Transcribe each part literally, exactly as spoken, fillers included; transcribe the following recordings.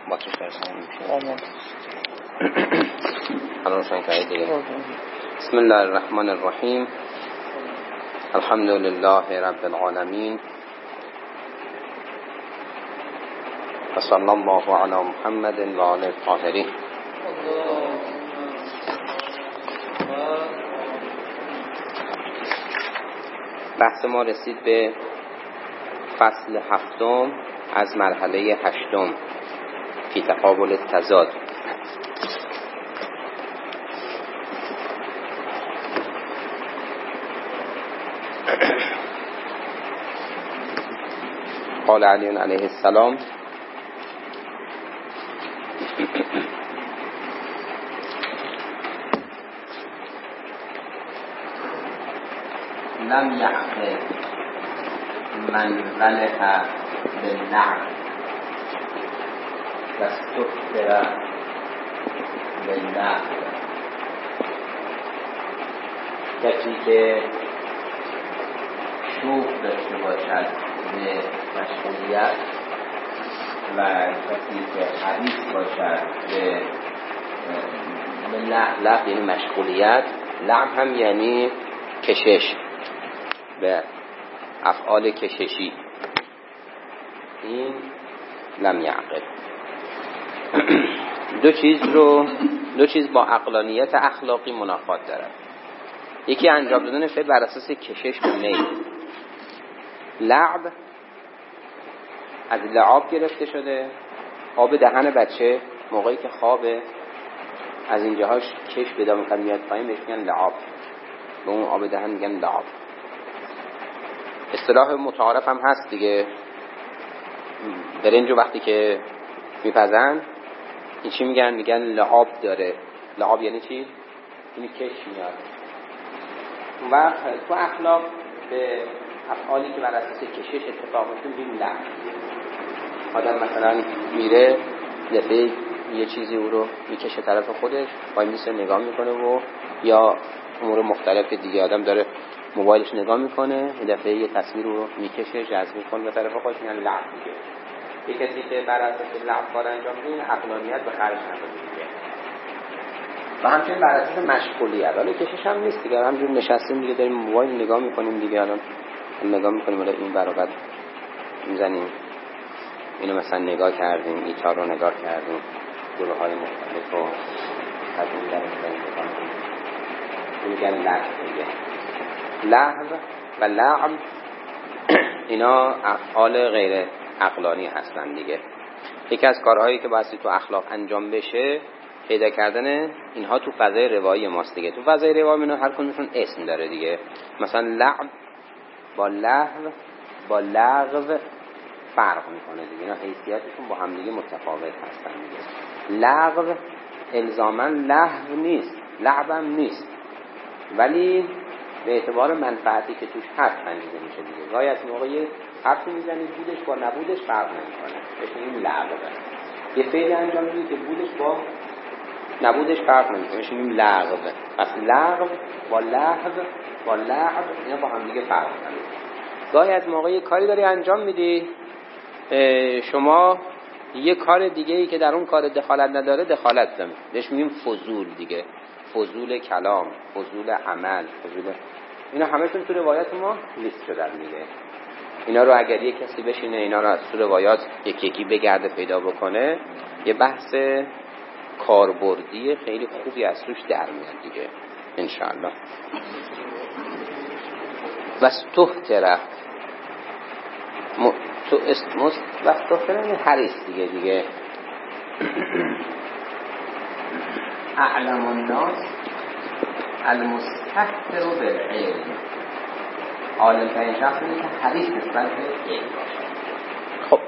باتریش برسان میشه الان روشن کردید دیگه. بسم الله الرحمن الرحیم. الحمد لله رب العالمین و صلی الله علی محمد و آله الطاهرین. بحث ما رسید به فصل هفتم از مرحله هشتم فی تقابل التضاد. قال علی علیه السلام لم یعقل من غلط باللعب واستكثر باللعب. کسی که شوق داشته باشد به مشغولیت و کسی که حریص باشد به لعب، لعب یعنی مشغولیت، لعب هم یعنی کشش، به افعال کششی، این لم یعقل. دو چیز رو دو چیز با عقلانیت اخلاقی منافات دارد. یکی انجام دادن فعل بر اساس کشش به میل. لعب از لعاب گرفته شده، آب دهن بچه موقعی که خوابه از اینجاهاش کش پیدا میکنه میاد پایین، بهش میگن لعاب، به اون آب دهن میگن لعاب. اصطلاح متعارف هم هست دیگه، برنجو وقتی که میپزن این چی میگن؟ میگن لعاب داره. لعاب یعنی چی؟ یعنی کش میاد. و تو اخلاق به افعالی که بر اساس کشش اتفاق میفته میگیم لعب. آدم مثلا میره دفعه یه چیزی او رو میکشه طرف خودش، وای میسه نگاه میکنه، و یا امور مختلف دیگه آدم داره موبایلش نگاه میکنه، یه دفعه یه تصویر رو میکشه جذب میکنه به طرف خودش، میگن لعب دیگه. یه کسی که بر اساس لعب کار انجام میده عقلانیت به خرج نمیده دیگه. و همچنین بر اساس مشغولیت، حالا کشش هم نیست دیگه، همینجور نشستیم دیگه داریم موبایل نگاه میکنیم دیگه، الان نگاه میکنیم ولی این برابر میزنیم، اینو مثلا نگاه کردیم، ایتار رو نگاه کردیم، گروه های مختلف رو از این در نگاه کنیم، میگن لعب دیگه. لعب و لعب اینا افعال غیر عقلانی هستن دیگه. یکی از کارهایی که باید تو اخلاق انجام بشه پیدا کردن اینها تو فضای روایی ماست دیگه. تو فضای روایی اینا هر کدومشون اسم داره دیگه. مثلا لعب با لهو با لغو فرق میکنه دیگه، اینا حیثیتشون با هم دیگه متفاوت هستن دیگه. لغو الزاما لهو نیست، لعبم نیست، ولی به اعتبار منفعتی که توش هست سنجیده میشه دیگه. گاهی از موقعی حرفی میزنید بودش با نبودش فرق نمیکنه، بهش میگیم لعب. یه فعل انجام میدید که بودش با نبودش فرق نمیکنه، بهش میگیم لغو. پس لغو با لهو با لعب اینا با هم دیگه فرق میکنه. گاهی از موقعی کاری داری انجام میدی، شما یه کار دیگه ای که در اون کار دخالت نداره دخالت داره، بهش میگیم فضول دیگه. فضول کلام، فضول عمل، فضول، اینا همشون تو روایات ما لیست شدن دیگه. اینا رو اگر یک کسی بشینه اینا رو از تو روایات یکی یکی بگرده پیدا بکنه، یه بحث کاربردی خیلی خوبی از توش در میاد دیگه انشاءالله. واستهتر م... تو است واستهتر حریص دیگه دیگه اعلم الناس المستكثر بالعلم. عالم ترین شخص اینه که حریص نسبت به علم باشه. خب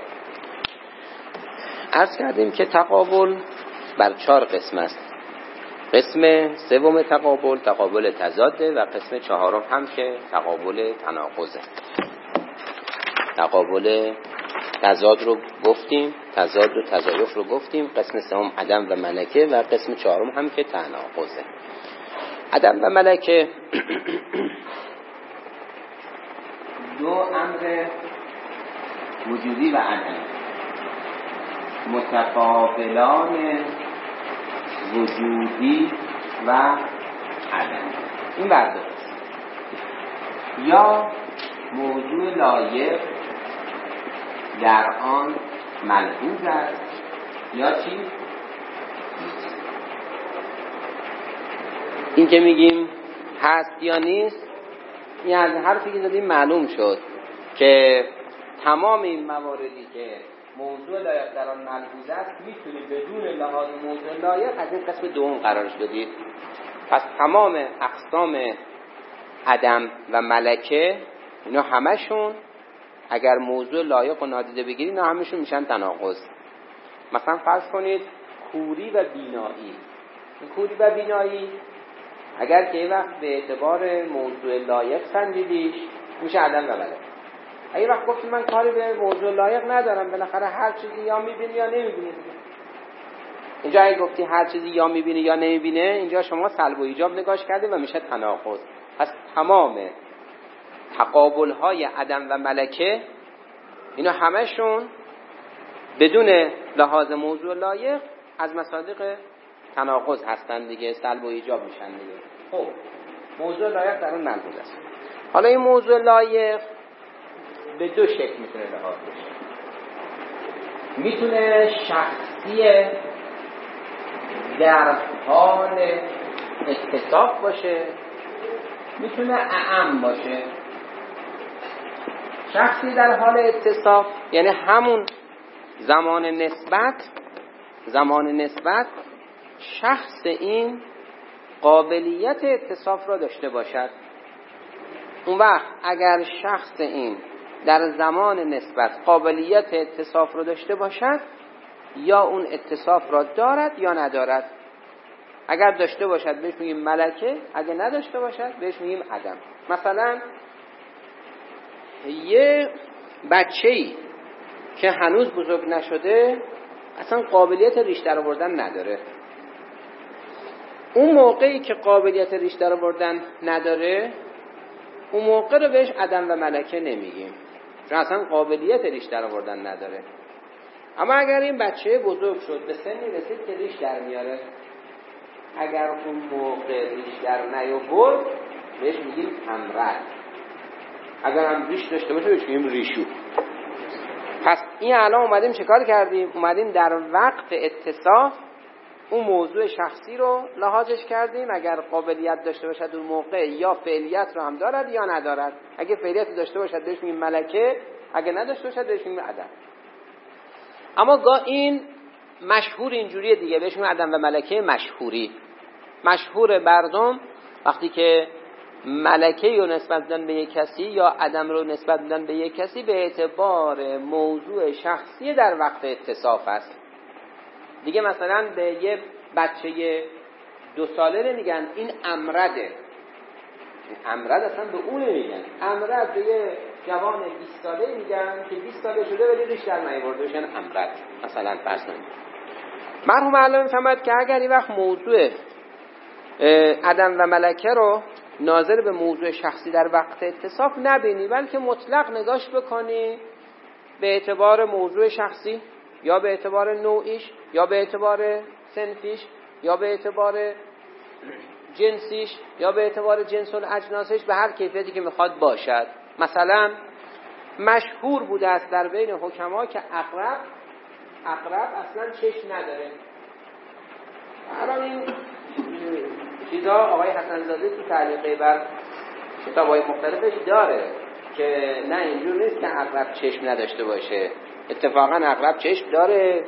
عرض کردیم که تقابل بر چهار قسم است. قسم سوم تقابل تقابل تضاده و قسم چهارم هم که تقابل تناقضه. تقابل تضاد رو گفتیم، تضاد و تضایف رو گفتیم، قسم سوم عدم و ملکه و قسم چهارم هم که تناقضه. عدم و ملکه دو امر وجودی و عدمی. متقابلان وجودی و عدمی. این برداشت. یا موضوع لایق در آن ملحوظ است یا چی؟ این که میگیم هست یا نیست، این از حرفی که زدیم معلوم شد که تمام این مواردی که موضوع لایق در آن ملحوظ است میتونی بدون لحاظ موضوع لایق از این قسم دوم قرارش بدید. پس تمام اقسام عدم و ملکه اینا همشون اگر موضوع لایق و نادیده بگیرید اینا همشون میشن تناقض. مثلا فرض کنید کوری و بینایی. این کوری و بینایی اگر که این وقت به اعتبار موضوع لایق سنجیدیش میشه عدم و ملکه. اگه وقت گفتی من کاری به موضوع لایق ندارم، بالاخره هر چیزی یا میبینی یا نمیبینی. اینجا اگه گفتی هر چیزی یا میبینی یا نمیبینه، اینجا شما سلب و ایجاب نگاش کرده و میشه تناقض. پس تمام تقابل های عدم و ملکه اینا همشون بدون لحاظ موضوع لایق از مصادیق تناقض هستن دیگه، سلب و ایجاب میشن دیگه. خب موضوع لایق در اون ملحوظ است. حالا این موضوع لایق به دو شکل میتونه لحاظ بشه. میتونه شخصی در حال اتصاف باشه، میتونه اعم باشه. شخصی در حال اتصاف یعنی همون زمان نسبت، زمان نسبت شخص این قابلیت اتصاف را داشته باشد. اون وقت اگر شخص این در زمان نسبت قابلیت اتصاف را داشته باشد، یا اون اتصاف را دارد یا ندارد. اگر داشته باشد بهش میگیم ملکه، اگر نداشته باشد بهش میگیم عدم. مثلا یه بچه‌ای که هنوز بزرگ نشده اصلا قابلیت ریش در آوردن نداره. اون موقعی که قابلیت ریش در آوردن نداره، اون موقع رو بهش عدم و ملکه نمیگیم، چون اصلا قابلیت ریش در آوردن نداره. اما اگر این بچه بزرگ شد، به سنی رسید که ریش در میاره، اگر اون موقع ریش در نیاورد بهش میگیم امرد. اگر هم ریش داشته باشه بهش میگیم ریشو. پس این الان اومدیم چه کار کردیم؟ اومدیم در وقت اتصاف اون موضوع شخصی رو لحاظش کردیم. اگر قابلیت داشته باشد اون موقع یا فعلیت رو هم دارد یا ندارد. اگه فعلیت داشته باشد بهش میگیم ملکه، اگه نداشته باشد بهش میگیم عدم. اما گاه این مشهور اینجوریه دیگه، بهش میگیم عدم و ملکه مشهوری. مشهور مردم وقتی که ملکه رو نسبت بدن به یک کسی یا عدم رو نسبت بدن به یک کسی به اعتبار موضوع شخصی در وقت اتصاف است دیگه. مثلا به یه بچه دو ساله نمیگن این امرده، امرد اصلا به اون نمیگن. امرد به یه جوان بیست ساله میگن که بیست ساله شده ولی ریش در نیاورده، بشن امرد. مثلا فرض کنید مرحوم علامه میفهمد که اگر این وقت موضوع عدم و ملکه رو ناظر به موضوع شخصی در وقت اتصاف نبینی، بلکه مطلق نگاش بکنی به اعتبار موضوع شخصی یا به اعتبار نوعیش یا به اعتبار صنفیش یا به اعتبار جنسیش یا به اعتبار جنس و اجناسش، به هر کیفیتی که میخواد باشد. مثلا مشهور بوده است در بین حکما که عقرب عقرب اصلا چشم نداره. الان این چیزا آقای حسن‌زاده تو تعلیقه بر کتاب‌های مختلفش داره که نه اینجور نیست که عقرب چشم نداشته باشه. اتفاقا عقرب چشم داره،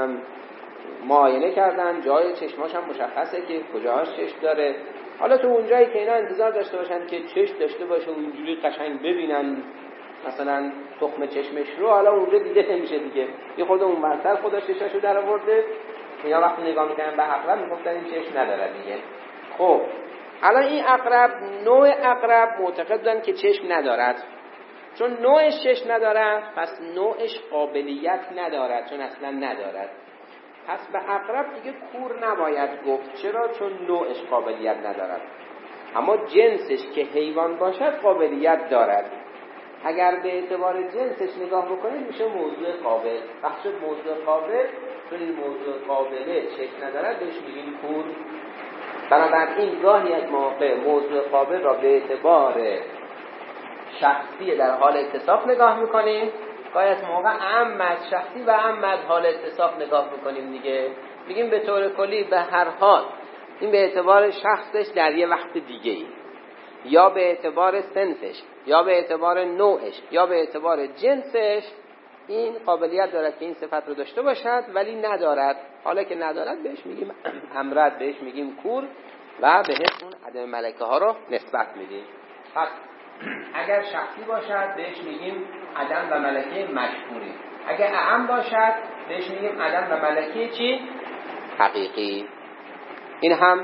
معاینه کردن جای چشماش هم مشخصه که کجاهاش چشم داره. حالا تو اونجایی که اینا انتظار داشته باشن که چشم داشته باشه و اینجوری قشنگ ببینن مثلا تخم چشمش رو، حالا اونجا دیده نمیشه دیگه. یه خود اون ورتر خدا چشمشو در آورده، اینا وقتی نگاه میکنن به عقرب میگفتن این چشم نداره دیگه. خب الان این عقرب، نوع عقرب معتقد بودن که چشم ندارد. چون نوعش چشم ندارد پس نوعش قابلیت ندارد، چون اصلا ندارد. پس به عقرب دیگه کور نباید گفت. چرا؟ چون نوعش قابلیت ندارد. اما جنسش که حیوان باشد قابلیت دارد. اگر به اعتبار جنسش نگاه بکنید میشه موضوع قابل. وقتی شد موضوع قابل چون این موضوع قابله شکل ندارد بهش میگیم کور. بنابراین گاهی از موقع موضوع قابل را به اعتبار شخصی در حال اتصاف نگاه میکنیم، گاهی از موقع عام از شخصی و عام از حال اتصاف نگاه میکنیم دیگه. میگیم به طور کلی به هر حال این به اعتبار شخصش در یه وقت دیگه ای، یا به اعتبار سنفش، یا به اعتبار نوعش، یا به اعتبار جنسش این قابلیت دارد که این صفت رو داشته باشد، ولی ندارد. حالا که ندارد بهش میگیم امرد، بهش میگیم کور و بهش اون عدم ملکه ها رو نسبت میدیم. پس اگر شخصی باشد بهش میگیم عدم و ملکه مشهوری، اگر اعم باشد بهش میگیم عدم و ملکه چی؟ حقیقی. این هم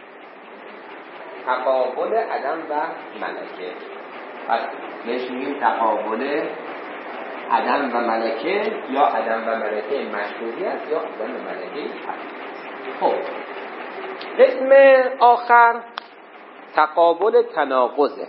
تقابل عدم و ملکه. پس بهش میگیم تقابل عدم و ملکه، یا عدم و ملکه مشهوریت، یا عدم و ملکه حقیقی. خب قسم آخر تقابل تناقضه.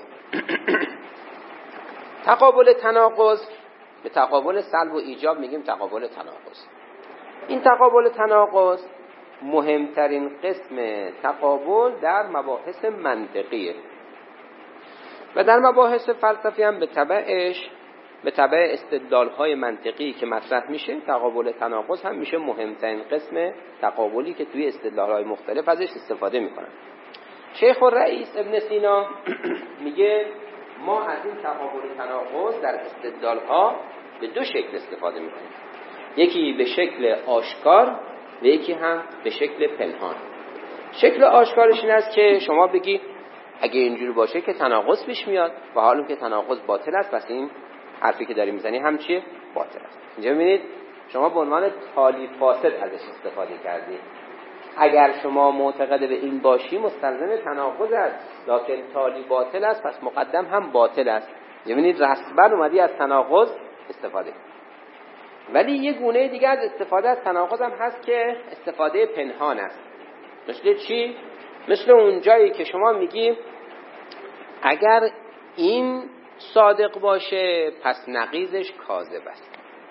تقابل تناقض، به تقابل سلب و ایجاب میگیم تقابل تناقض. این تقابل تناقض مهمترین قسم تقابل در مباحث منطقیه و در مباحث فلسفی هم به تبعش به تبع استدلال‌های منطقی که مطرح میشه تقابل تناقض هم میشه مهمترین قسم تقابلی که توی استدلال‌های مختلف ازش استفاده میکنن. شیخ الرئیس ابن سینا میگه ما از این تقابل تناقض در استدلال‌ها به دو شکل استفاده میکنیم، یکی به شکل آشکار و یکی هم به شکل پنهان. شکل آشکارش این است که شما بگی اگه اینجوری باشه که تناقض پیش میاد و حالا که تناقض باطل است، پس این حرفی که داری میزنی هم چیه؟ باطل است. اینجا ببینید شما به عنوان تالی فاسد ازش استفاده کردید. اگر شما معتقد به این باشی مستلزم تناقض است، لکن تالی باطل است پس مقدم هم باطل است. ببینید رسما اومدی از تناقض استفاده. ولی یه گونه دیگه از استفاده از تناقض هم هست که استفاده پنهان است. مثل چی؟ مثل اون جایی که شما میگی اگر این صادق باشه پس نقیضش کاذب است،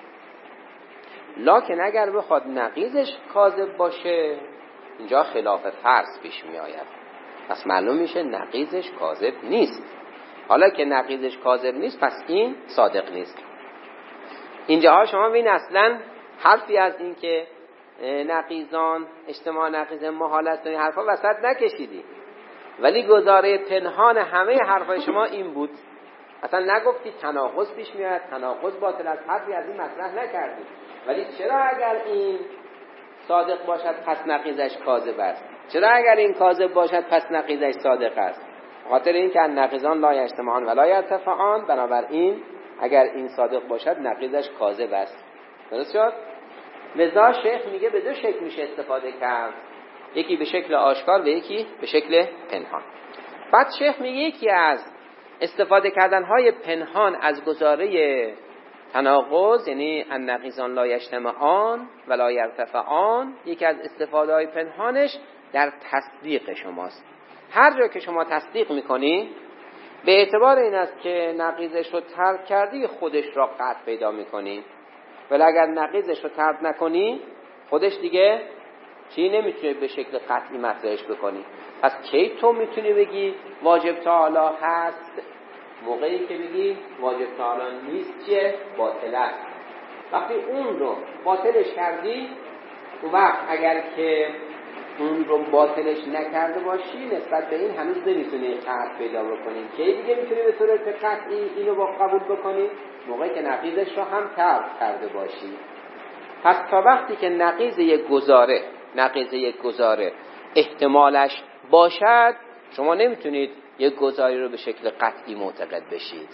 لکن اگر بخواد نقیضش کاذب باشه اینجا خلاف فرض پیش می آید، پس معلوم میشه نقیضش کاذب نیست. حالا که نقیضش کاذب نیست پس این صادق نیست. اینجاها شما ببین اصلا حرفی از این که نقیضان اجتماع نقیض محالت این حرفا وسط نکشیدی، ولی گزاره پنهان همه حرفای شما این بود. اصلا نگفتی تناقض پیش میاد، تناقض باطل است، حرفی از این مطرح نکردی. ولی چرا اگر این صادق باشد پس نقیضش کاذب است؟ چرا اگر این کاذب باشد پس نقیضش صادق است؟ خاطر این که نقیضان لا یجتمعان ولا یرتفعان، بنابراین اگر این صادق باشد نقیضش کاذب است. درست شد؟ لذا شیخ میگه به دو شکل میشه استفاده کرد، یکی به شکل آشکار و یکی به شکل پنهان. بعد شیخ میگه یکی از استفاده کردنهای پنهان از گزاره تناقض، یعنی النقیضان لا یجتمعان ولا یرتفعان، یکی از استفاده های پنهانش در تصدیق شماست. هر جا که شما تصدیق میکنی به اعتبار این است که نقیضش رو ترک کردی خودش را قطع پیدا میکنی، ولی اگر نقیضش رو ترک نکنی خودش دیگه چی نمیتونه به شکل قطعی مطرحش بکنی. پس کی تو میتونی بگی واجب تعالی هست؟ موقعی که بگی واجب تعالی نیست چیه؟ باطل است. وقتی اون رو باطلش کردی اون وقت اگر که اون رو باطلش نکرده باشی نسبت به این هنوز نمیتونی قطع پیدا بکنی. کی دیگه میتونی به صورت قطعی اینو با قبول بکنی؟ موقعی که نقیضش رو هم ترک کرده باشی. پس تا وقتی که نقیض یک گزاره نقیض یک گزاره احتمالش باشد شما نمیتونید یک گزاری رو به شکل قطعی معتقد بشید.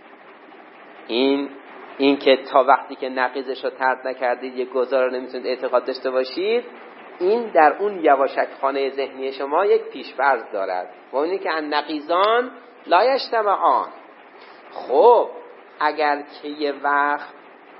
این این که تا وقتی که نقیضش رو ترک نکردید یک گزاره رو نمیتونید اعتقاد داشته باشید، این در اون یواشک خانه ذهنی شما یک پیش‌فرض دارد و اونی که النقیضان لا یجتمعان. خب اگر که یه وقت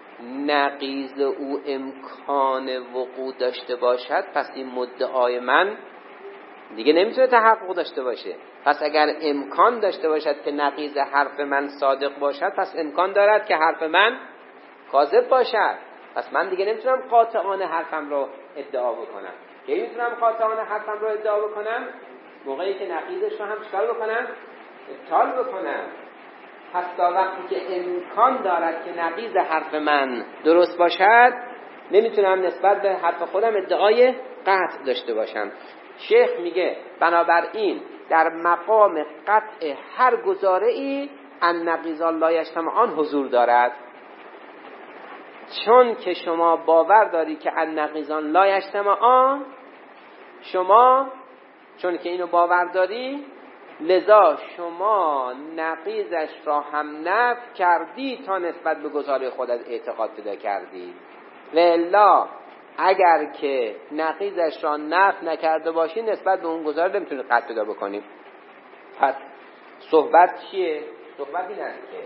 نقیض او امکان وقوع داشته باشد پس این مدعای من دیگه نمیتونه تحقق داشته باشه. پس اگر امکان داشته باشد که نقیض حرف من صادق باشد پس امکان دارد که حرف من کاذب باشد. پس من دیگه نمیتونم قاطعانه حرفم رو ادعا بکنم. کی میتونم قاطعانه حرفم رو ادعا بکنم؟ موقعی که نقیضش رو هم چکار بکنم؟ ابطال بکنم. پس تا وقتی که امکان دارد که نقیض حرف من درست باشد، نمیتونم نسبت به حرف خودم ادعای قطع داشته باشم. شیخ میگه بنابراین در مقام قطع هر گزاره‌ای النقیضان لا یجتمعان حضور دارد. چون که شما باور داری که النقیضان لا یجتمعان، شما چون که اینو باور داری، لذا شما نقیضش را هم نفی کردی تا نسبت به گزاره خودت اعتقاد پیدا کردی. و الا اگر که نقیضش را نفی نکرده باشی، نسبت به اون گزاره نمیتونی قطع پیدا بکنی. پس صحبت چیه؟ صحبت این است که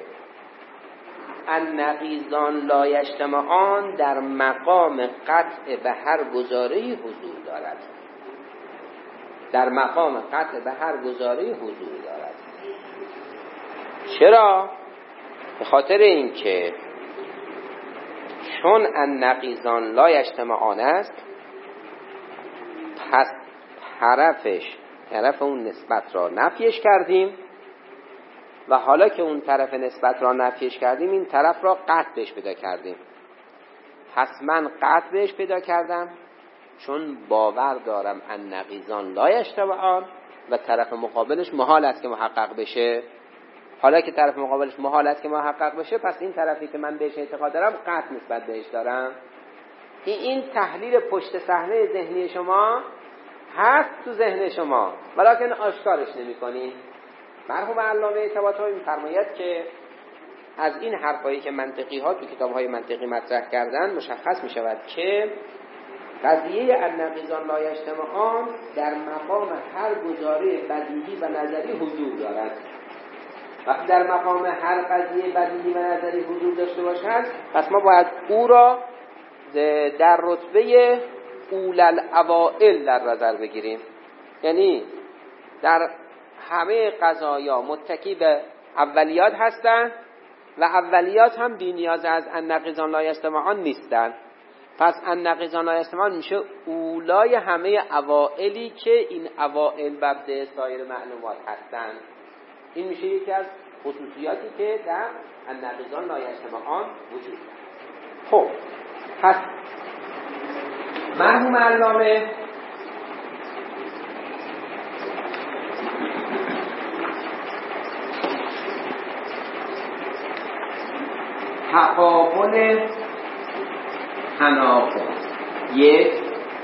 النقیضان لا یجتمعان در مقام قطع به هر گزاره‌ای حضور دارد. در مقام قطع به هر گزاره‌ای حضور دارد. چرا؟ به خاطر اینکه چون النقیضان لا یجتمعان است، پس طرفش طرف اون نسبت را نفیش کردیم و حالا که اون طرف نسبت را نفیش کردیم، این طرف را قطع بهش پیدا کردیم. پس من قطع بهش پیدا کردم چون باور دارم النقیضان لا یجتمعان و طرف مقابلش محال است که محقق بشه. حالا که طرف مقابلش محال است که محقق بشه، پس این طرفی که من بهش اعتقاد دارم قطع نسبت بهش دارم. این این تحلیل پشت صحنه ذهنی شما هست تو ذهن شما، ولیکن آشکارش نمی‌کنین. مرحوم علامه طباطبایی می‌فرماید که از این حرفایی که منطقی ها تو کتاب‌های منطقی مطرح کردن مشخص می‌شود که قضیه النقیضان لا یجتمعان در مقام هر گزاره بدیهی و نظری حضور دارد. وقتی در مقام هر قضیه بدیهی و نظری حضور داشته باشد، پس ما باید او را در رتبه اولوائل در نظر بگیریم. یعنی در همه قضایا متکی به اولیات هستند و اولیات هم بی نیاز از النقیضان لا یجتمعان نیستند. پس النقیضان لا یجتمعان میشه اولای همه اوائلی که این اوائل مبدأ سایر معلومات هستند. این میشه یکی از خصوصیاتی که در النقیضان لا یجتمعان وجود دارد. خب پس مرحوم علامه تقابل تناقض یک،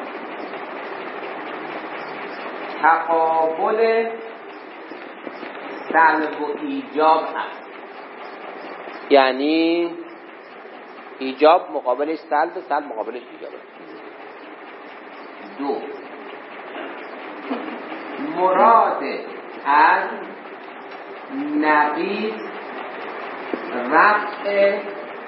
تقابل سلب و ایجاب هست. یعنی ایجاب مقابلش سلب، سلب مقابلش ایجاب. دو، مراد از نقیض رفع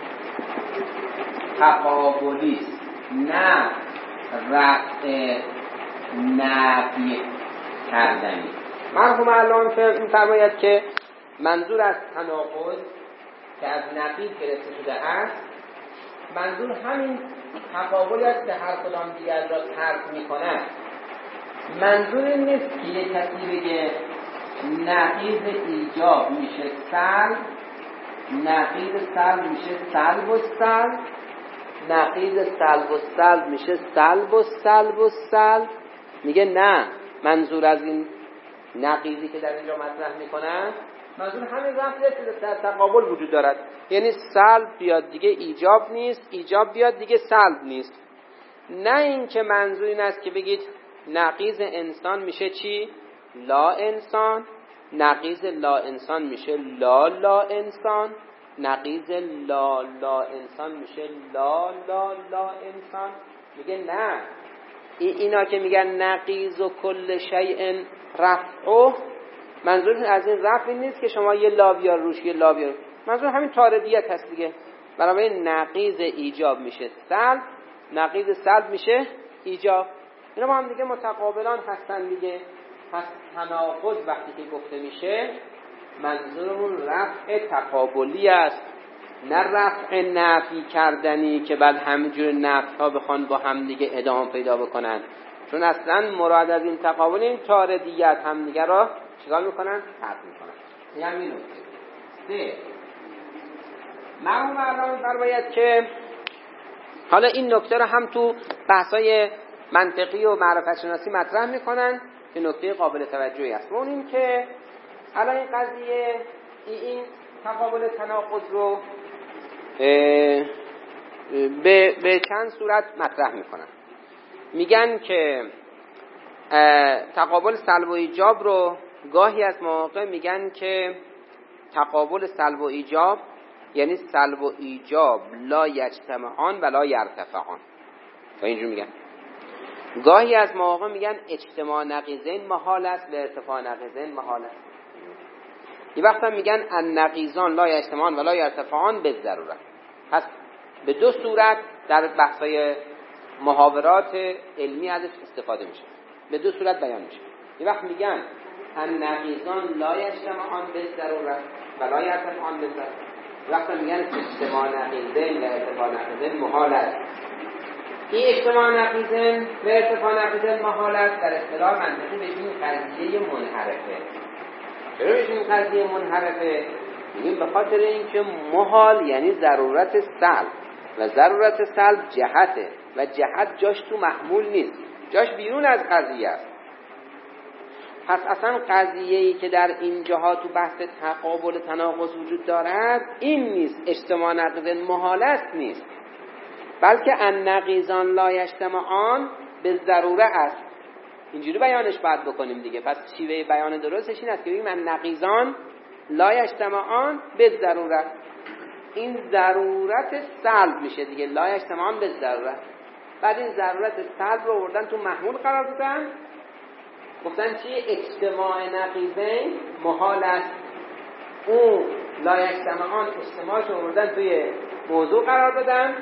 تقابلی است، نه رفع نفی کردنی. مرحوم علامه می‌فرماید که منظور از تناقض که از نقیض گرفته شده است، منظور همین تقابلی است که هر کدام دیگر را ترک می‌کند. منظور این نیست که یک کسی بگه نقیض ایجاب میشه سلب، نقیض سلب میشه سلب و سلب، نقیض سلب و سلب میشه سلب و سلب و سلب. میگه نه، منظور از این نقیضی که در اینجا مطرح میکنن، منظور همین رفعه که در تقابل وجود دارد. یعنی سلب بیاد دیگه ایجاب نیست، ایجاب بیاد دیگه سلب نیست. نه این که منظور این است که بگید نقیض انسان میشه چی؟ لا انسان. نقیض لا انسان میشه لا لا انسان. نقیض لا لا انسان میشه لا لا لا انسان. میگه نه، اینا که میگن نقیض و کل شیء رفعه، منظور از این رفع نیست که شما یه لا بیار روش یه لا بیار، منظور همین طاردیت هست دیگه. برای نقیض ایجاب میشه سلب، نقیض سلب میشه ایجاب. اینا با هم دیگه متقابلان هستن دیگه. پس تناقض وقتی که گفته میشه، منظورمون رفع تقابلی است، نه رفع نفی کردنی که بعد همینجور نفی ها بخوان با هم دیگه ادامه پیدا بکنن، چون اصلا مراد از این تقابل این تاردیت هم دیگه را چیکار میکنن؟ حذف میکنن. این همین نکته. سه، مرحوم علامه می‌فرماید که حالا این نکته رو هم تو بحث‌های منطقی و معرفت شناسی مطرح میکنن که نکته قابل توجهی است. اون این که الان این قضیه این تقابل تناقض رو به به چند صورت مطرح میکنن. میگن که تقابل سلب و ایجاب رو گاهی از مواقع میگن که تقابل سلب و ایجاب یعنی سلب و ایجاب لا یجتمعان و لا یرتفعان، تا اینجور میگن. گاهی از مواقع میگن اجتماع نقیضین محال است و ارتفاع نقیضین محال است. یه وقت هم میگن النقیضان لا یجتمعان و لا یرتفعان به ضرورت. پس به دو صورت در بحث‌های محاورات علمی ازش استفاده میشه، به دو صورت بیان میشه. یه وقت میگن النقیضان لا یجتمعان به ضرورت و لا یرتفعان به ضرورت. یه وقت میگن اجتماع نقیضین و ارتفاع نقیضین محال است. این اجتماع نقیضین و ارتفاع نقیضین محال است در اصطلاح منطقی بهشون قضیه منحرفه. چرا بهشون قضیه منحرفه؟ میگیم به خاطر اینکه محال یعنی ضرورت سلب و ضرورت سلب جهته و جهت جاش تو محمول نیست، جاش بیرون از قضیه است. پس اصلا قضیه‌ای که در این جاها تو بحث تقابل تناقض وجود دارد این نیست، اجتماع نقیضین محال است نیست، بلکه النقیضان لا یجتمعان به ضروره است. اینجوری بیانش باید بکنیم دیگه. پس شیوه بیان درستش این است که بگیم النقیضان لا یجتمعان به ضروره. این ضرورت سلب میشه دیگه، لا یجتمعان به ضروره. بعد این ضرورت سلب رو آوردن تو محمول قرار دادن، گفتن چی؟ اجتماع نقیضین محال است. اون لا یجتمعان اجتماعش رو آوردن توی موضوع قرار دادن،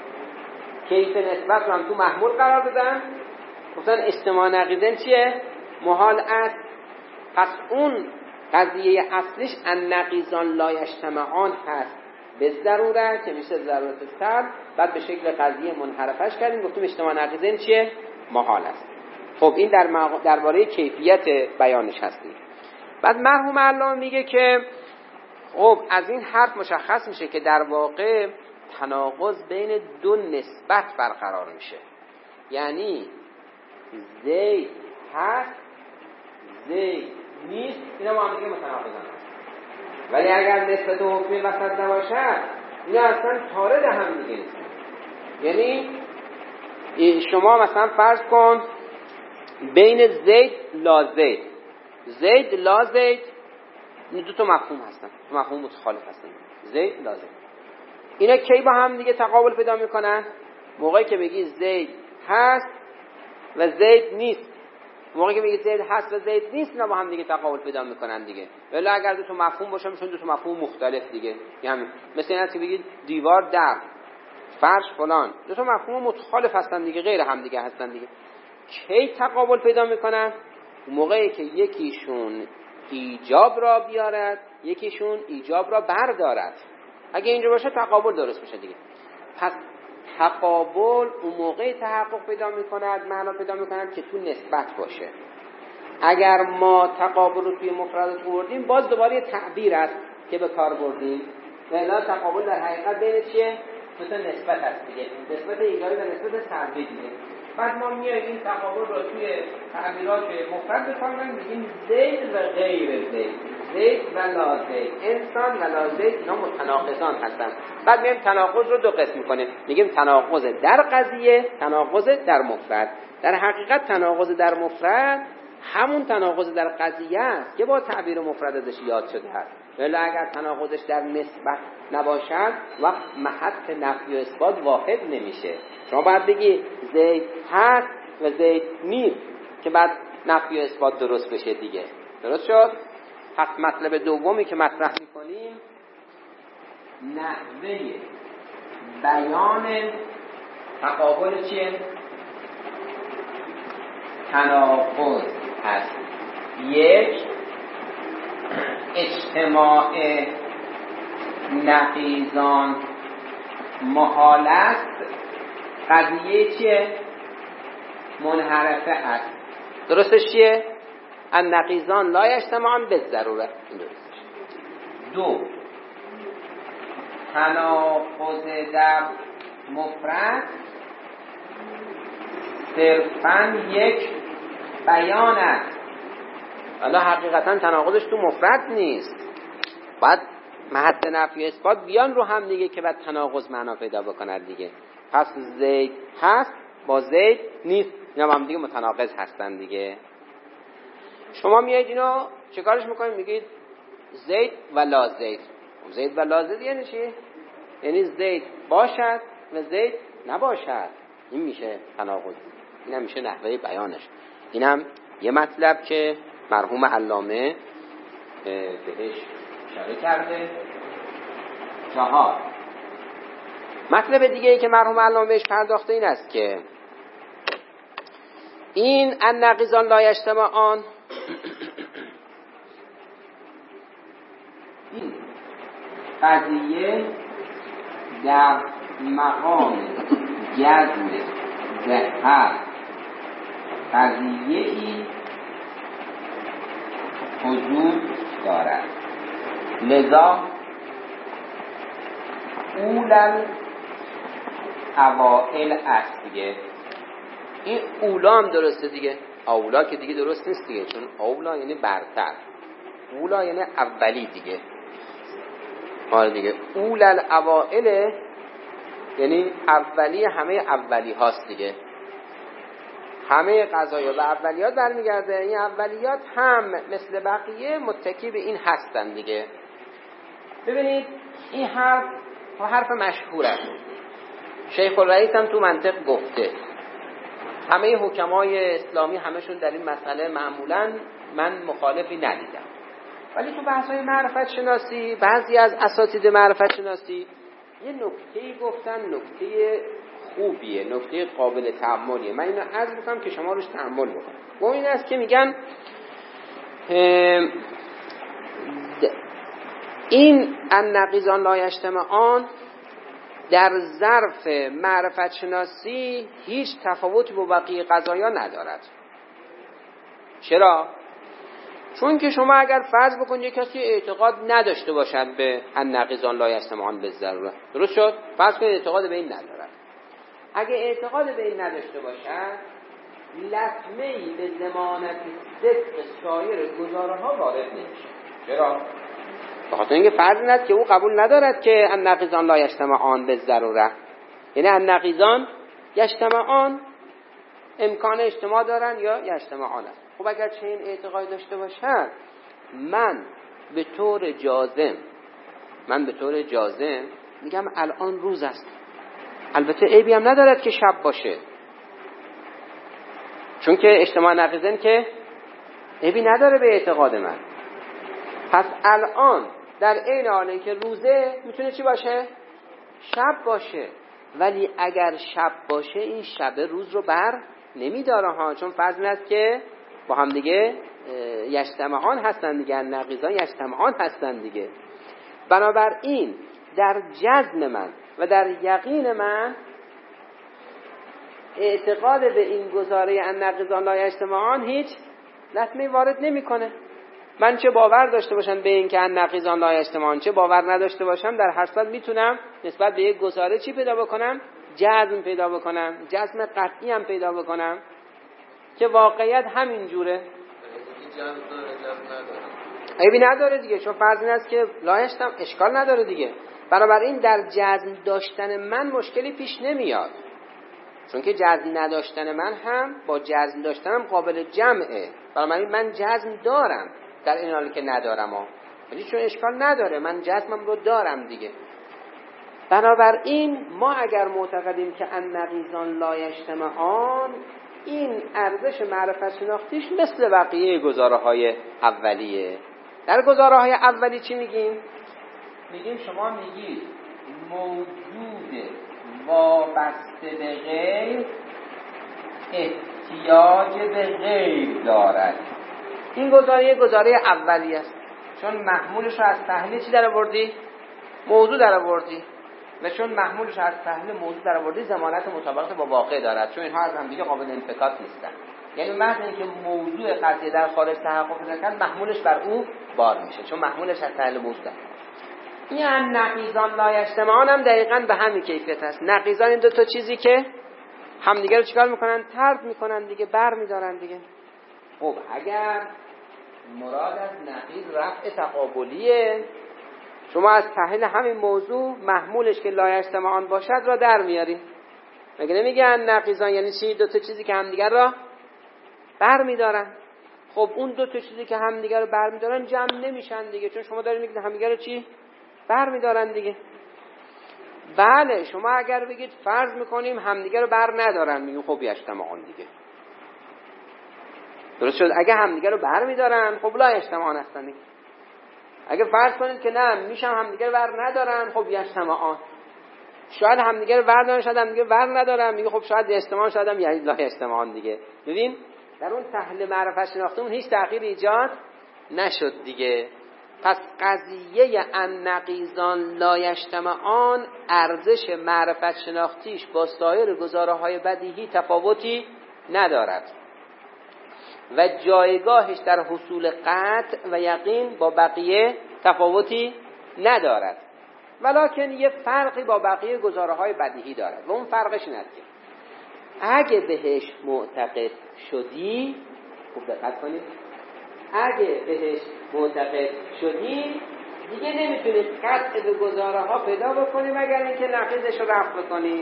کیف نسبت رو هم تو محمول قرار دادن، گفتن اجتماع نقیضین چیه؟ محال است. پس اون قضیه اصلیش النقیضان لا یجتمعان هست به ضرورت که میشه ضرورت سلب، بعد به شکل قضیه منحرفش کردیم گفتیم اجتماع نقیضین چیه؟ محال است. خب این در مق... درباره کیفیت بیانش هستی. بعد مرحوم علامه میگه که خب از این حرف مشخص میشه که در واقع تناقض بین دو نسبت برقرار میشه. یعنی زید هست زید نیست، اینا با هم دیگه متناقضن. ولی اگر نسبت و حکمی وسط نباشد اینا اصلا طارد هم دیگه نیست. یعنی شما مثلا فرض کن بین زید لا زید، زید لا زید، این دو تا مفهوم هستن، مفهوم متخالف هستن. زید لا زید اینا کی با هم دیگه تقابل پیدا میکنن؟ موقعی که بگی زید هست و زید نیست. موقعی که بگی زید هست و زید نیست اینا با هم دیگه تقابل پیدا میکنن دیگه. ولی اگر دو تا مفهوم باشه میشن دو تا مفهوم مختلف دیگه. یعنی مثلا این که بگید دیوار در، فرش فلان، دو تا مفهوم متخالف هستن دیگه، غیر هم دیگه هستن دیگه. کی تقابل پیدا میکنن؟ موقعی که یکیشون ایجاب را بیارد یکیشون ایجاب را بردارد. اگه اینجا باشه تقابل درست میشه دیگه. پس تقابل اون موقع تحقق پیدا میکند، معنا پیدا میکند که تو نسبت باشه. اگر ما تقابل رو توی مفردات آوردیم باز دوباره تعبیر است که به کار بردیم. ولی تقابل در حقیقت بین چیه؟ مثلا نسبت هست دیگه، نسبت ایجابی و نسبت سلبی دیگه. بعد ما میایم این تقابل رو توی تعبیرات مفرد به کار میبریم، میگیم زید و غیر زید، زید و لا زید، انسان و لا زید، اینا متناقضان هستن. بعد میایم تناقض رو دو قسم میکنیم، میگیم تناقض در قضیه، تناقض در مفرد. در حقیقت تناقض در مفرد همون تناقض در قضیه است که با تعبیر مفرد ازش یاد شده است. ولی اگر تناقضش در نسبت نباشد وقت محط نفی و اثبات واحد نمیشه. شما باید بگی زید هست و زید نیست که بعد نفی و اثبات درست بشه دیگه. درست شد؟ پس مطلب دومی که مطرح میکنیم نحوه بیان تقابل چیه؟ تناقض هست. یک، اجتماع نقیضان محال است، قضیه چیه؟ منحرفه است. درستش چیه؟ النقیضان لا یجتمعان بالضروره. این درستش. دو، تناقض در مفرد صرفاً یک بیان است. حالا حقیقتاً تناقضش تو مفرد نیست، باید محط نفی اثبات بیان رو هم دیگه که بعد تناقض معنا پیدا بکند دیگه. پس زید هست با زید نیست، اینا هم دیگه متناقض هستن دیگه. شما میایید اینو چیکارش میکنید؟ میگید زید و لا زید. زید و لا زید یعنی چی؟ یعنی زید باشد و زید نباشد. این میشه تناقض. این هم میشه نحوه بیانش. این هم یه مطلب که مرحوم علامه بهش اشاره کرده. چهار، مطلب دیگه ای که مرحوم علامه بهش پرداخته این است که این النقیضان لا یجتمعان این قضیه در مقام جزم ظهر قضیه ای حضور دارد، لذا اولل اوائل است دیگه. این اولا هم درسته دیگه، اولا که دیگه درست نیست دیگه، چون اولا یعنی برتر، اولا یعنی اولی دیگه. آره دیگه، اولل اوائل یعنی اولی همه اولی هاست دیگه. همه قضایا به اولیات برمیگرده. این اولیات هم مثل بقیه متکی به این هستن دیگه. ببینید این حرف حرف مشهور است. شیخ الرئیس هم تو منطق گفته. همه حکمای اسلامی همشون در این مسئله معمولاً من مخالفی ندیدم. ولی تو بحث‌های معرفت شناسی بعضی از اساتید معرفت شناسی یه نکته‌ای گفتن، نکته خوبیه، نکته قابل تأملیه. من اینو عرض می‌کنم که شما روش تأمل بکنید. و این است که میگن این النقیضان لا یجتمعان در ظرف معرفت شناسی هیچ تفاوتی با بقیه قضایا ندارد. چرا؟ چون که شما اگر فرض بکنید کسی اعتقاد نداشته باشد به النقیضان لا یجتمعان بالضروره، درست شد؟ فرض کنید اعتقاد به این ندارد. اگه اعتقاد به این نداشته باشد، لطمه‌ای به ضمانت صدق سایر گزاره‌ها وارد نمیشه. چرا؟ بخاطر اینکه فرض این است که او قبول ندارد که النقیضان لا یجتمعان بالضروره، یعنی النقیضان یجتمعان امکان اجتماع دارن یا یجتمعان است. خب اگر چه این اعتقاد داشته باشد، من به طور جازم من به طور جازم میگم الان روز است، البته عیبی هم ندارد که شب باشه، چون که اجتماع نقیضن که عیبی نداره به اعتقاد من. پس الان در عین حالی که روزه میتونه چی باشه؟ شب باشه. ولی اگر شب باشه این شب روز رو بر نمیداره ها، چون فرض است که با هم دیگه یجتمعان هستن دیگه، نقیضان یجتمعان هستن دیگه. بنابراین در جزم من و در یقین من اعتقاد به این گزاره النقیضان لا یجتمعان هیچ لطمه‌ای وارد نمیکنه. من چه باور داشته باشم به این که النقیضان لا یجتمعان، چه باور نداشته باشم، در هر صورت میتونم نسبت به یک گزاره چی پیدا بکنم؟ جزم پیدا بکنم، جزم قطعی هم پیدا بکنم که واقعیت همین جوره. عیبی نداره دیگه، چون فرض این است که لا یجتمع اشکال نداره دیگه. بنابراین در جزم داشتن من مشکلی پیش نمیاد، چون که جزم نداشتن من هم با جزم داشتنم قابل جمعه. بنابراین من جزم دارم در این حالی که ندارم ها، ولی چون اشکال نداره من جزمم رو دارم دیگه. بنابراین ما اگر معتقدیم که النقیضان لا یجتمعان، این ارزش معرفت شناختیش مثل بقیه گزاره‌های اولیه. در گزاره‌های اولی چی میگیم؟ میگیم شما میگید موجود وابسته به غیر احتیاج به غیر دارد. این گزاره گزاره اولی است، چون محمولش رو از تحلیل چی در آوردی؟ موضوع در آوردی و چون محمولش از تحلیل موضوع در آوردی ضمانت مطابقت با واقع دارد، چون اینها از هم دیگه قابل انفکاک نیستن. یعنی محض اینکه موضوع قضیه در خارج تحقق پیدا کرد، محمولش بر او بار میشه، چون محمولش از تحلیل موضوع دارد. این نقیضان لا یجتمعان هم دقیقاً به همین کیفیت است. نقیضان این دو تا چیزی که همدیگه رو چیکار میکنن؟ طرد میکنن دیگه، بر میدارن دیگه. خب اگر مراد از نقیض رفع تقابلیه، شما از تحلیل همین موضوع محمولش که لا یجتمعان باشد را در میارین. مگه نمیگن نقیضان یعنی چی؟ دو تا چیزی که همدیگه را بر میدارن. خب اون دو تا چیزی که همدیگه رو بر میدارن جمع نمیشن دیگه، چون شما دارید میگید همدیگه رو چی؟ بر میدارن دیگه. بله شما اگر بگید فرض میکنیم همدیگه رو بر ندارن، میگیم خب یجتمعان دیگه، درست شد. اگه همدیگه رو بر میدارن خب لا یجتمعان هستن دیگه. اگه فرض کنید که نه میشم همدیگه رو بر ندارن، خب یجتمعان. شاید همدیگه رو بر دارن، شاید همدیگه رو بر ندارن، میگه خب شاید اجتماع، شاید هم یعنی لا یجتمعان دیگه. ببین در اون تحلیل معرفت شناختیمون هیچ تغییر ایجاد نشد دیگه. پس قضیه ان نقیضان لا یجتمعان ارزش معرفت شناختیش با سایر گزاره‌های بدیهی تفاوتی ندارد و جایگاهش در حصول قطع و یقین با بقیه تفاوتی ندارد، ولکن یه فرقی با بقیه گزاره‌های بدیهی دارد و اون فرقش اینه که اگه بهش معتقد شدی، خوب دقت کنید، اگه بهش معتقد شدی دیگه نمیتونی قطع به گزاره‌ها پیدا بکنی مگر اینکه نقیضش رو رفع بکنی.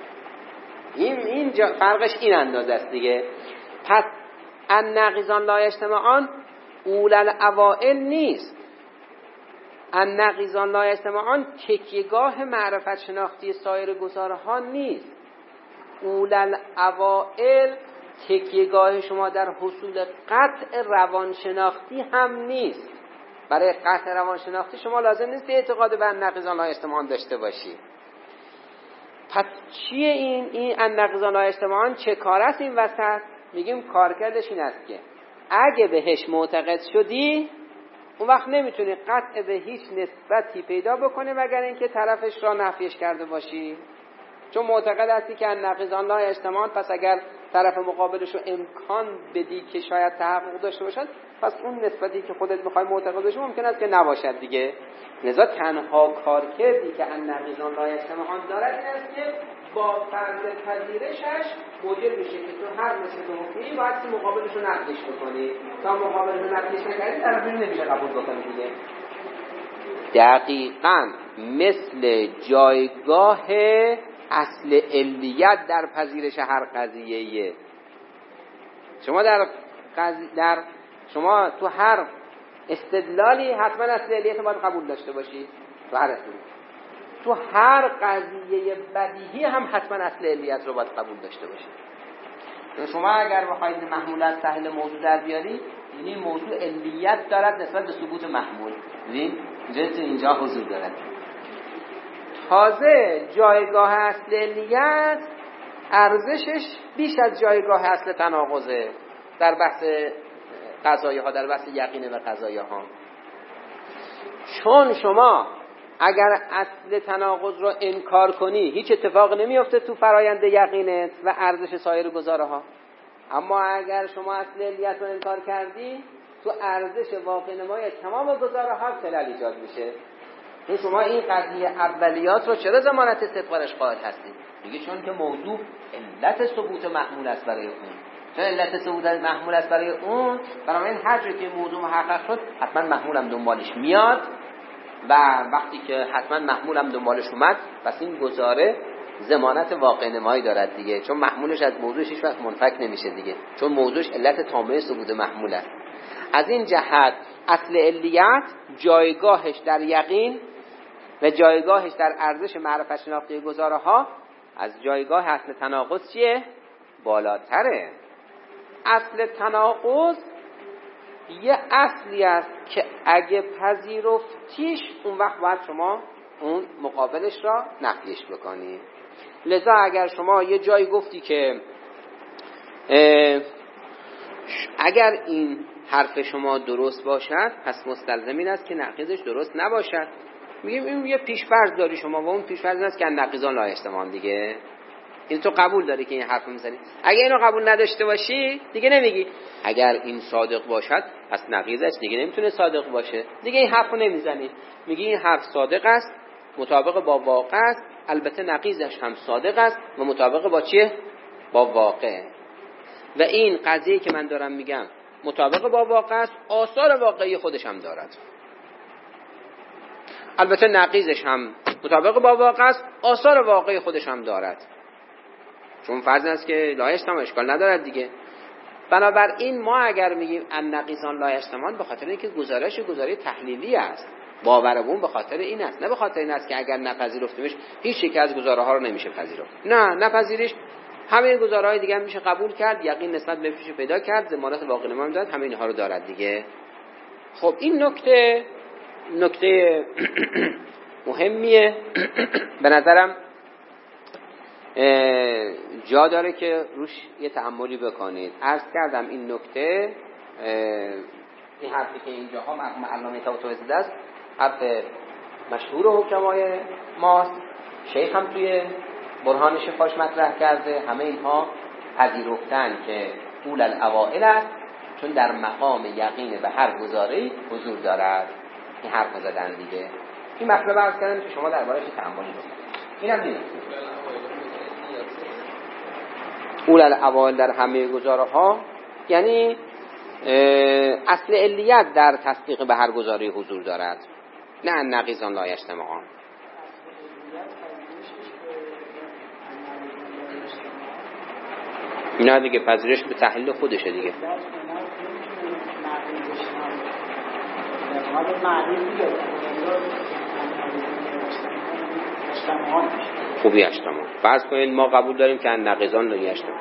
این این فرقش این اندازه است دیگه. پس ان نقیضان لا یجتمعان اول الاوائل نیست. ان نقیضان لا یجتمعان تکیه‌گاه معرفت شناختی سایر گزاره‌ها نیست. اول الاوائل تکیه‌گاه شما در حصول قطع روانشناختی هم نیست. برای قطع روانشناختی شما لازم نیست اعتقاد به ان نقیضان لا یجتمعان داشته باشی. پس چیه این این ان نقیضان لا یجتمعان؟ چه کار است این وسط؟ میگیم کارکردش این است که اگه بهش معتقد شدی اون وقت نمیتونی قطع به هیچ نسبتی پیدا بکنی مگر اینکه طرفش را نفیش کرده باشی. چون معتقد هستی که ان نقیضان لا یجتمعان، پس اگر طرف مقابلش رو امکان بدی که شاید تحقق داشته باشد، پس اون نسبتی که خودت میخوای معتقد باشی ممکن است که نباشد دیگه. لذا تنها کارکردی که ان نقیضان لا یجتمعان دارد این است که با فرض پذیرشش موجب میشه که تو هر مثل تو مفهومی باید که مقابلش رو نقدش بکنی. تا مقابلش رو نقدش نکردی طرف نمیشه قبول بکنی دیگه. دقیقاً مثل جایگاه اصل علیت در پذیرش هر قضیه‌ایه. شما در قضیه در شما تو هر استدلالی حتما اصل علیت باید قبول داشته باشی. تو هر استدلالی تو هر قضیه بدیهی هم حتما اصل علیت رو باید قبول داشته باشی. شما اگر بخواید محمول از تحلیل موضوع در بیاری، یعنی موضوع علیت دارد نسبت به ثبوت محمول. ببین اینجا اینجا حضور دارد. تازه جایگاه اصل علیت ارزشش بیش از جایگاه اصل تناقضه در بحث قضایه ها، در بحث یقینه و قضایه ها. چون شما اگر اصل تناقض رو انکار کنی هیچ اتفاق نمیفته تو فرایند یقینت و ارزش سایر گزاره ها، اما اگر شما اصل علیت رو انکار کردی تو ارزش واقع نمای تمام گزاره ها خلل ایجاد میشه. تو شما این قضیه اولیات رو چرا ضمانت صدقش قائل هستید؟ میگه چون که موضوع علت ثبوت محمول است برای اون. چون علت ثبوت محمول است برای اون، برای این هر جایی که موضوع محقق شد حتما محمولم دنبالش میاد و وقتی که حتما محمولم دنبالش اومد پس این گزاره ضمانت واقع نمایی دارد دیگه، چون محمولش از موضوعش هیچ وقت منفک نمیشه دیگه، چون موضوعش علت تامه ثبوت محمول است. از این جهت اصل علیت جایگاهش در یقین و جایگاهش در ارزش معرفت شناختی گزاره ها از جایگاه اصل تناقض چیه؟ بالاتره. اصل تناقض یه اصلی است که اگه پذیرفتیش اون وقت باید شما اون مقابلش را نفیش بکنی. لذا اگر شما یه جایی گفتی که اگر این حرف شما درست باشد پس مستلزم این است که نقیضش درست نباشد. میگیم این یه پیش‌فرض داری شما و اون پیش‌فرض است که نقیضان لا اجتماع دیگه. این تو قبول داری که این حرفو میزنی. اگه اینو قبول نداشته باشی دیگه نمیگی اگر این صادق باشد پس نقیضش دیگه نمیتونه صادق باشه، دیگه این حرفو نمیزنی. میگی این حرف صادق است، مطابق با واقع است، البته نقیضش هم صادق است و مطابق با چیه؟ با واقع. و این قضیه که من دارم میگم مطابق با واقع است، آثار واقعی خودش هم دارد. البته نقیضش هم مطابق با واقع است، آثار واقعی خودش هم دارد. چون فرض است که لا اجتماع اشکال ندارد دیگه. بنابراین ما اگر میگیم ان نقیضان لا اجتماع به خاطر اینکه گزارش گزاری تحلیلی است، باورمون به خاطر این است، نه به خاطر این است که اگر نپذیرفتیمش هیچ یک از گزاره ها رو نمیشه پذیرفت. نه، نپذیریش همه گزاره های دیگه هم میشه قبول کرد، یقین نسبت بهش میشه پیدا کرد، ضمانت واقع نمایی داد، همه اینها رو دارد دیگه. خب این نکته نکته مهمیه به نظرم، جا داره که روش یه تأملی بکنید. عرض کردم این نکته، این حرفی که اینجاها مرحوم علامه طباطبایی است حرف مشهور حکمای ماست، شیخ هم توی برهان شفاش مطرح کرده، همه اینها پذیرفتن که اول الاوائل است چون در مقام یقین به هر گزاره‌ای حضور دارد. این حرف زدن دیگه. این مطلب عرض کردم که شما دربارش تأملی بکنید. اینم دیگه اول الاوائل در همه گزاره ها یعنی اصل علیت در تصدیق به هر گزاره حضور دارد، نه نقیضان لا اجتماع. نه دیگه پذیرش به تحلیل خودشه دیگه. خوبی اجتماع. فرض کنید ما قبول داریم که نقیضان لا اجتماع.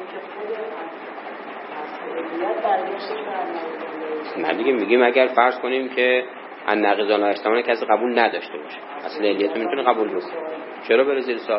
نه دیگه میگیم اگر فرض کنیم که ان نقیضان لا اجتماع کسی قبول نداشته باشه، اصل علیت میتونه قبول بکنه. چرا بره زیر سوال؟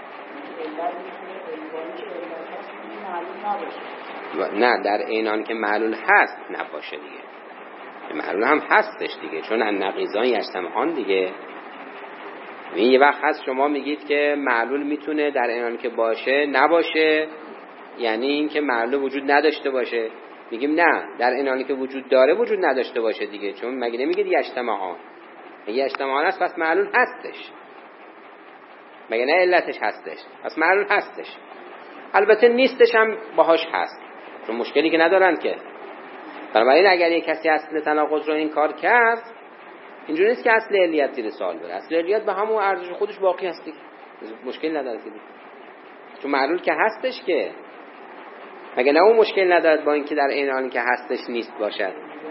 نه در این آن که معلول هست نباشه دیگه، معلول هم هستش دیگه، چون ان نقیضان اجتماعان دیگه. این یه وقت هست شما میگید که معلول میتونه در این آن که باشه نباشه، یعنی این که معلول وجود نداشته باشه. میگیم نه، در این آنی که وجود داره وجود نداشته باشه دیگه، چون مگه نمیگید یجتمعان؟ مگه یجتمعان است پس معلول هستش، مگه نه علتش هستش پس معلول هستش. البته نیستش هم باهاش هست، چون مشکلی که ندارن که. بنابراین اگر یک کسی اصل تناقض رو این کار کرد، اینجوری نیست که اصل علیت زیر سوال بره. اصل علیت به همون ارزش خودش باقی هست دیگه، مشکل نداره دیگه، چون معلول که هستش که. مگه نه اون مشکل ندارد با اینکه در این حالی که هستش نیست باشد.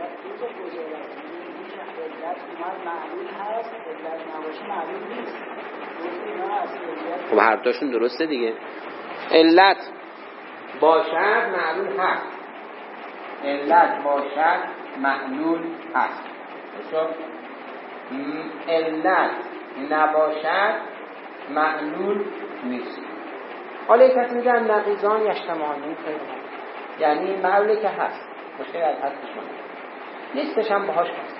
خب هر دوشون درسته دیگه. علت باشد معلول هست، علت باشد معلول هست. علت نباشد معلول نیست. حالا یک کسی میگه نقیضان یجتمعان، یعنی معلوله که هست، مشکل از هستش من نیستش هم باهاش هست،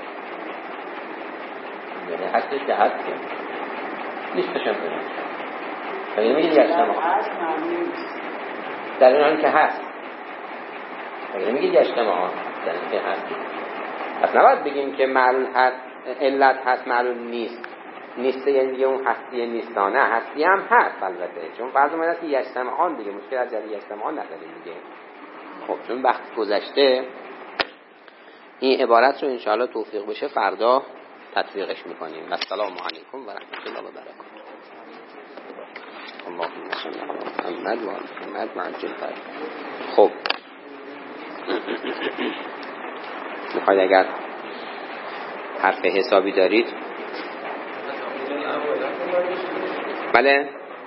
یعنی هستش که هست که نیستش هم باهاش هست. یعنی میگه یجتمعان در این حال که هست، یعنی میگه یجتمعان در این که هست. پس نباید بگیم که معلول هست علت هست معلول نیست. نیسته یعنی دیگه اون هستی نیستانه، هستی هم هست البته، چون فرض اومده است که یجتمعان دیگه، مشکل از جدی یجتمعان نداریم دیگه. خب چون وقت گذشته این عبارت رو انشاءالله توفیق بشه فردا تطبیقش میکنیم. السلام علیکم و رحمت الله و برکاته. اللهم صل علی محمد و آل محمد و عجل فرج. خب میخواید اگر حرف حسابی دارید؟ بله؟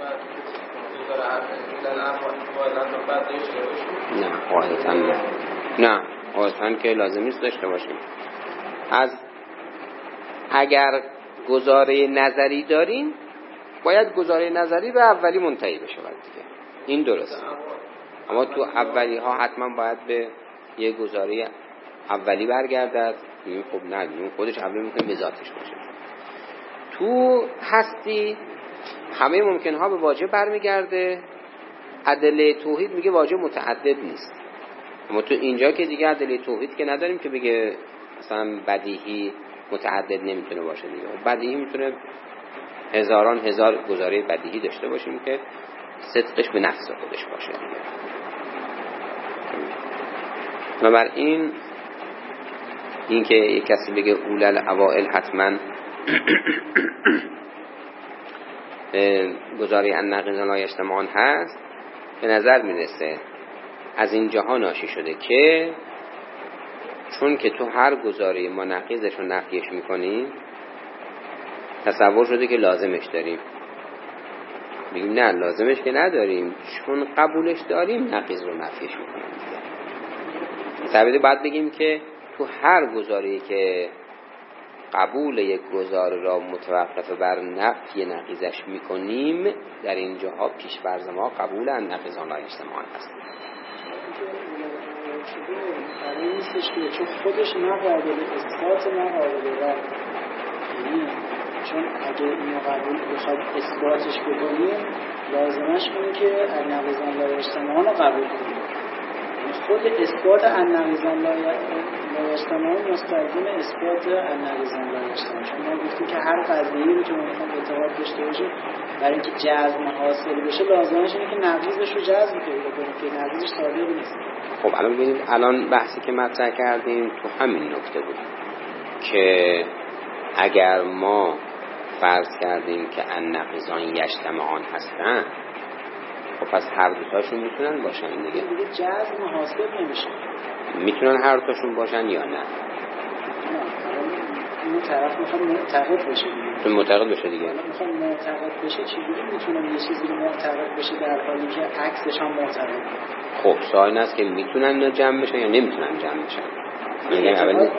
نه قاعدتاً نه نه قاعدتاً که لازم نیست داشته باشیم. از اگر گزاره نظری داریم باید گزاره نظری به اولی منتهی بشه دیگه، این درسته. اما تو اولی ها حتما باید به یه گزاره اولی برگردد. خب نه، خودش اولی میتونه به ذاتش باشه. تو هستی همه ممکن ها به واجب برمیگرده، ادله توحید میگه واجب متعدد نیست. اما تو اینجا که دیگه ادله توحید که نداریم که بگه مثلا بدیهی متعدد نمیتونه باشه دیگه. بدیهی میتونه هزاران هزار گزاره بدیهی داشته باشیم که صدقش به نفس خودش باشه دیگه. و بر این این که یک کسی بگه اولل اوائل حتما گزاره النقیضان لا یجتمعان هست، به نظر میرسه از این جهان ناشی شده که چون که تو هر گزاره ما نقیضش رو نفیش میکنیم، تصور شده که لازمش داریم. میگیم نه لازمش که نداریم، چون قبولش داریم نقیض رو نفیش میکنیم دیگه. مثلا باید بگیم که تو هر گزاره‌ای که قبول یک گزاره را متوقف بر نفی نقیضش میکنیم، در این جاها پیش فرض ما قبول النقیضان لا یجتمعان هست. برای نیستش که چون خودش نقابل اثبات نقابل رد، یعنی چون اگه اینو قبول بخواد اثباتش بکنیم لازمش اینه که النقیضان لا یجتمعان رو قبول کنیم. خود اثبات النقیضان لا یجتمعان مستلزم اثبات النقیضان لا یجتمعان. چون ما گفتیم که هر قضیه‌ای رو که ما میخوایم اعتقاد داشته باشیم برای اینکه جزم حاصل بشه لازمش اینه که نقیضش رو جزم پیدا کنیم که نقیضش صادق نیست. خب الان ببینید، الان بحثی که مطرح کردیم تو همین نکته بود که اگر ما فرض کردیم که النقیضان یجتمعان هستن، خب پس هر دوتاشون میتونن باشن دیگه. دیگه جزم حاصل نمیشه. میتونن هر دوتاشون باشن یا نه؟ اون طرف میخواد معتقد بشه دیگه. تو معتقد بشه دیگه. میخواد معتقد بشه، چجوری میتونن یه چیزی رو معتقد بشه در حالی که عکسش هم معتقد؟ خب سوال این است که میتونن جمع بشن یا نمیتونن جمع بشن. میگم اول این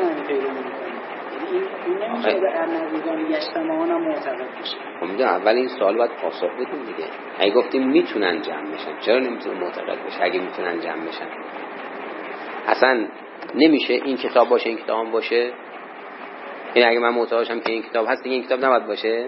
این نمیشه به النقیضان یجتمعان هم معتقد بشه. خب میدونم اول این سوال باید پاسخ بدیم دیگه. اگه گفتیم میتونن جمع بشن، چرا نمیتونن معتقد بشه اگه میتونن جمع بشن؟ اصلا نمیشه این کتاب باشه این کتاب هم باشه. این اگه من معتقد باشم که این کتاب هست دیگه این کتاب نباید باشه.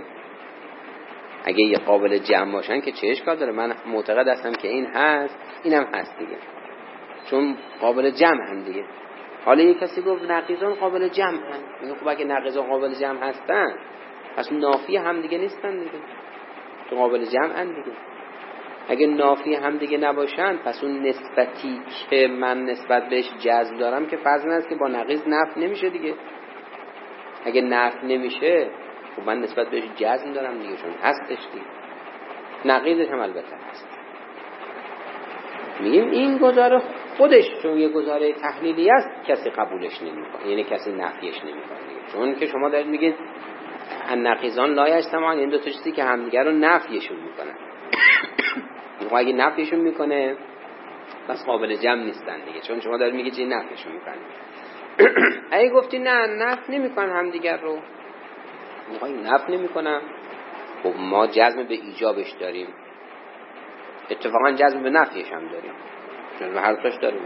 اگه یه قابل جمع باشن که چه اشکال داره؟ من معتقد هستم که این هست اینم هست دیگه، چون قابل جمع هم دیگه. حالا یک کسی گفت نقیضان قابل جمع هم، میگه خب اگه نقیضان قابل جمع هستن پس نافی هم دیگه نیستن دیگه، تو قابل جمع هم دیگه. اگه نافی هم دیگه نباشن پس اون نسبتی که من نسبت بهش جزم دارم که فرض است که با نقیض نفی نمیشه دیگه. اگه نفی نمیشه خب من نسبت بهش جزم دارم دیگه، چون هستش دیگه. نقیضش هم البته هست. میگیم این گزاره خودش چون یه گزاره تحلیلی است کسی قبولش نمیکنه، یعنی کسی نفیش نمیکنه، چون که شما دارید میگید النقیضان لا یجتمعان، این دو تا چیزی که همدیگه رو نفیشون میکنن. اگه نفیشون میکنه پس قابل جمع نیستن دیگه، چون شما دارید میگید چه نفیشون میکنن. اگه گفتی نه نفی نمیکنن همدیگه رو، میگه نفی نمیکنن، خب ما جزم به ایجابش داریم، اتفاقا جزم به نفیش هم داریم، چون به هر تاش داریم.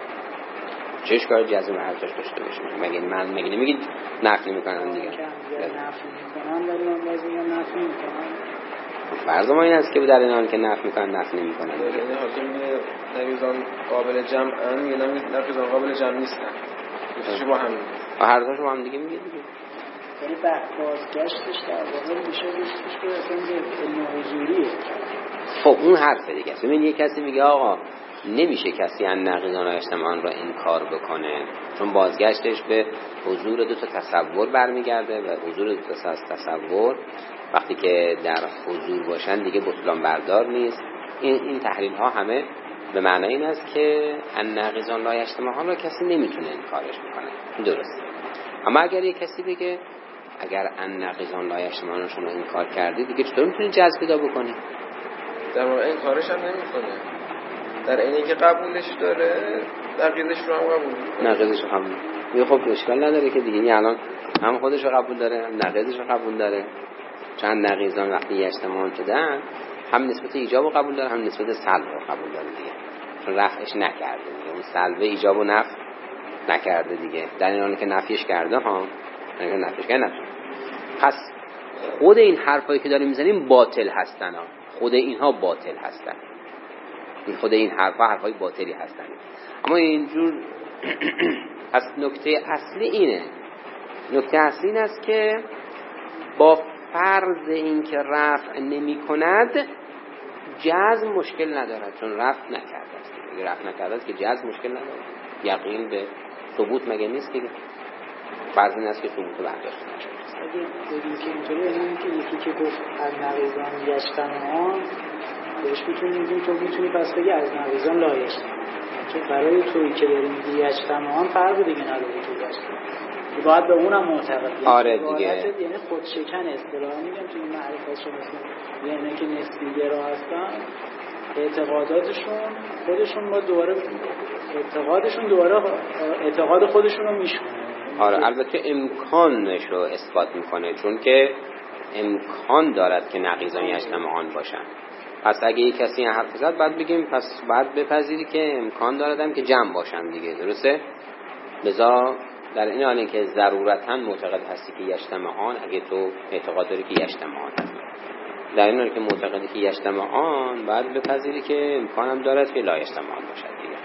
چه اشکال جزم به هر تاش داشته باشیم؟ مگه من مگه نمیگید نفی میکنن دیگه؟ نفی میکنن ولی من باز میگم نفی میکنن. فرض ما این است که در این حال که نفی میکنن نفی نمیکنن دیگه. یعنی حاکم نقیضان قابل جمعن، یعنی نقیضان قابل جمع نیستن. چه با هم هر تاش با هم دیگه میگه دیگه. یعنی بعد بازگشتش در واقع میشه گفتش که اصلا علم حضوریه. خب اون حرف دیگه است. ببین یک کسی میگه آقا نمیشه کسی النقیضان اجتماعی را انکار بکنه، چون بازگشتش به حضور دو تا تصور برمیگرده و حضور دو تا تصور وقتی که در حضور باشن دیگه بطلان بردار نیست. این این تحلیل ها همه به معنای این است که النقیضان لا اجتماعی را کسی نمیتونه انکارش بکنه. درست. اما اگر یک کسی بگه اگر النقیضان لا اجتماعی را شما انکار کردید دیگه چطور میتونید جذب پیدا بکنید؟ در واقع انکارش هم نمیکنه، در اینی که قبولش داره نقیضش رو هم قبول میکنه. نقیضش رو قبول میکنه. خب اشکال نداره که دیگه، یعنی الان هم خودش رو قبول داره هم نقیضش رو قبول داره. چند نقیضان وقتی اجتماع شدن هم نسبت ایجاب رو قبول داره هم نسبت سلب رو قبول داره دیگه، چون رفعش نکرده دیگه. اون سلب ایجاب و نفع نکرده دیگه، در این حالی که نفیش کرده ها، اگه نفیش کرده نفی. پس خود این حرفایی که داریم میزنیم باطل هستن ها. خود اینها باطل هستن، این خود این حرفا حرفای باطلی هستن. اما اینجور از نکته اصلی اینه نکته اصلی این است که با فرض این که رفع نمی کند جزم مشکل ندارد، چون رفع نکرده است. اگه رفع نکرده است که جزم مشکل ندارد. یقین به ثبوت مگه نیست دیگه؟ فرض این است که ثبوت برداشت نشده. اگه بگیم که اینطوری اینه که یکی که گفت از نقیضان یجتمعان بهش میتونیم بگیم تو میتونی پس بگی از نقیضان لا یجتمعان، چون برای تویی که داریم میگی یجتمعان فرق دیگه نداره تو یجتمعان، باید به اونم معتقد. آره دیگه، یعنی خودشکن اصطلاحا میگم تو این معرفتشون مثل یعنی که نسبی‌گرا هستن، اعتقاداتشون خودشون با دوباره اعتقادشون دوباره اعتقاد خودشون رو میشونه. آره البته امکانش رو اثبات میکنه، چون که امکان دارد که نقیضان یجتمعان باشن. پس اگه یک کسی این حرف زد بعد بگیم پس بعد بپذیری که امکان دارد که جمع باشن دیگه، درسته؟ لذا در این حالی که ضرورتاً معتقد هستی که یجتمعان، اگه تو اعتقاد داری که یجتمعان، در این حالی که معتقدی که یجتمعان بعد بپذیری که امکانم دارد که لا یجتمعان باشد دیگه.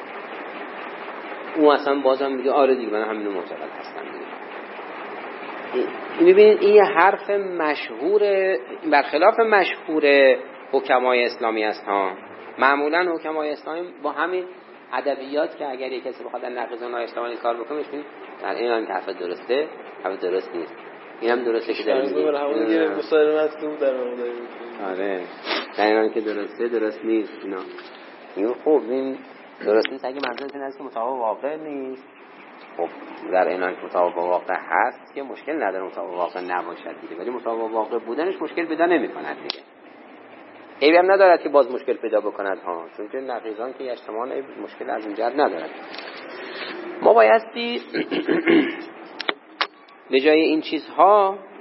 اون اصلا بازم میگه آره دیگه من همینو معتقد هستم دیگه. این ببینید این یه حرف مشهور برخلاف مشهور حکمای اسلامی است ها. معمولا حکمای اسلامی با همین ادبیات که اگر یک کسی بخواد نقیضان اسلامی کار بکنه میشین در این حال که حرف درسته حرف درست نیست. اینم درسته که داره میگه همون مسلمت که در واقع آره در این حال که درسته درست نیست اینا. این خوب این درست نیست اگه منظورت این است که مطابق واقع نیست. خب در این حال که مطابق واقع هست که مشکل نداره مطابق واقع نباشد دیگه، ولی مطابق واقع بودنش مشکل پیدا نمی‌کند دیگه. عیبی هم ندارد که باز مشکل پیدا بکند ها، چون که نقیضان که اجتماعاً مشکل از این جهت ندارد. ما بایستی به جای این چیزها